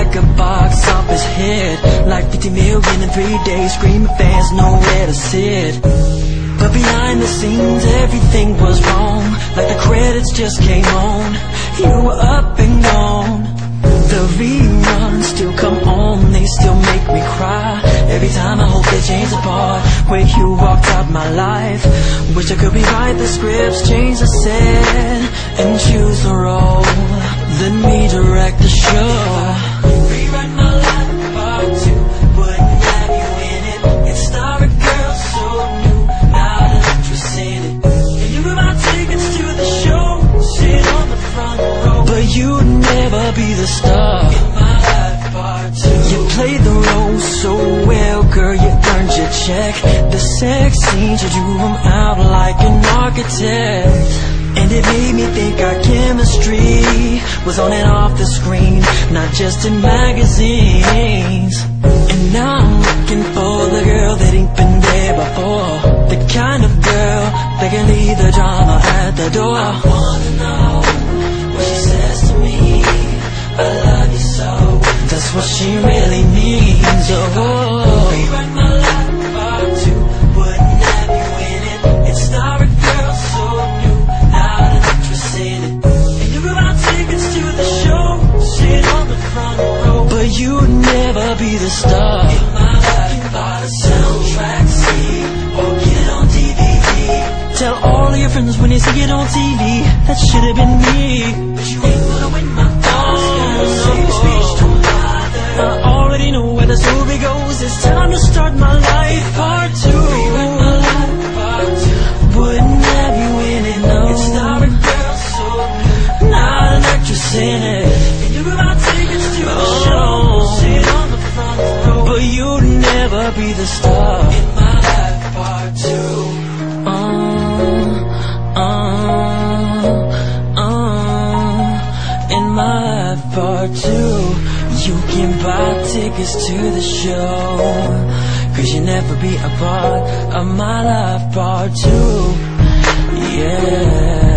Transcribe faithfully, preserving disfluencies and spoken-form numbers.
like a box office hit, like fifty million in three days, screaming fans nowhere to sit. But behind the scenes everything was wrong, like the credits just came on. You were up and gone. The reruns still come on, they still make me cry. Every time I hope they change the part where you walked out my life. Wish I could rewrite the scripts, change the set, and choose the role. Let me direct the show. Rewrite my life part two, wouldn't have you in it. It's star a girl so new, not an actress in it. And you were my tickets to the show, sit on the front row. But you'd never be the star in my life part two. You played the role so well, girl, you earned your check. The sex scenes you drew them out like an architect. And it made me think our chemistry was on and off the screen, not just in magazines. And now I'm looking for the girl that ain't been there before, the kind of girl that can leave the drama at the door. I wanna know what she says to me, I love you so. That's what she really means. Oh, rewrite my life part two, wouldn't have you in it. It's star a girl so new, not an actress in it. And you were my tickets to the show, sit on the front row. But you'd never be the star in my life. Buy the soundtrack, see, or get it on D V D. Tell all of your friends when they see it on T V, that should have been me. But you ain't gonna win my Oscar, so your speech don't bother. I already know where the story goes, it's time to start my life part two. Rewrite my life part two, wouldn't have you in it, no. It's not a girl so new, not an actress in it. And you were my tickets to the oh. show, sit on the front row. But you'd never be the star in my life part two. Uh, uh, uh, in my life part two. You can buy tickets to the show, cause you'll never be a part of my life part two. Yeah.